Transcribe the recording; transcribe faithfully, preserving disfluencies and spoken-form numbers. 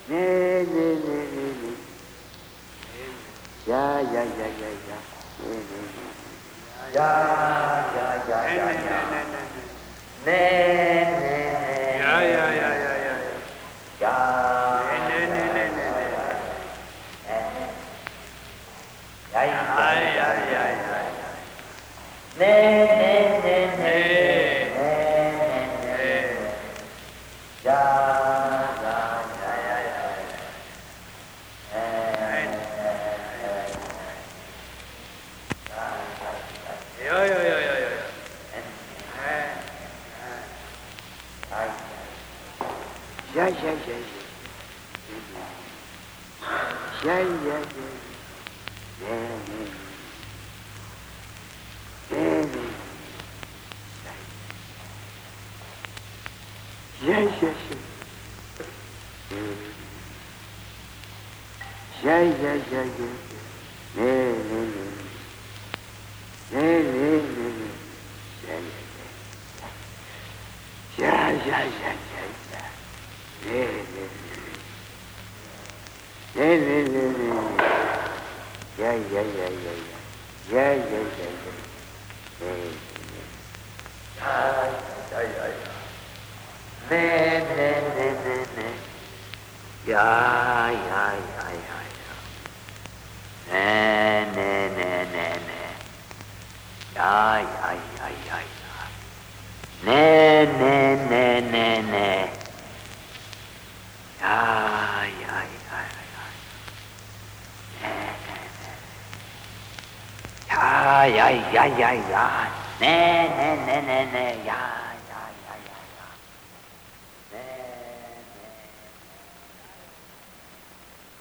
Ne ne ne ne ne. Ya ya ya ya ya. Ne ne ne. Ya ya ya ya ya. Ne ne ne. Ya ya ya ya ya. Ya. Ne ne ne ne ne. Ya ya ya ya ya. Ne ne ne ne. Ya ya ya ya ya. Ya ya ya ya ya. Ya ya ya ya. Ya ya ya. Ne ne. Ne ne. Ya ya ya. Ya ya ya ya. Ne ne ne. Ne ne ne ne. Ya ya ya. Ya ya ya ya ya. Ne ne ne. Ne ne ne ne. Ya ya ya ya ya. Ya ya ya ya. Ne ne. Ya ya ya. Ne ne ne ne ne. Ya ya ya ya ya. Ne ne ne ne ne. Ya ya ya ya ya. Ne ne ne ne ne. Ya ya ya ya. Ne ne ne. Ya ya ya ya ya. Ne ne ne ne ne ya.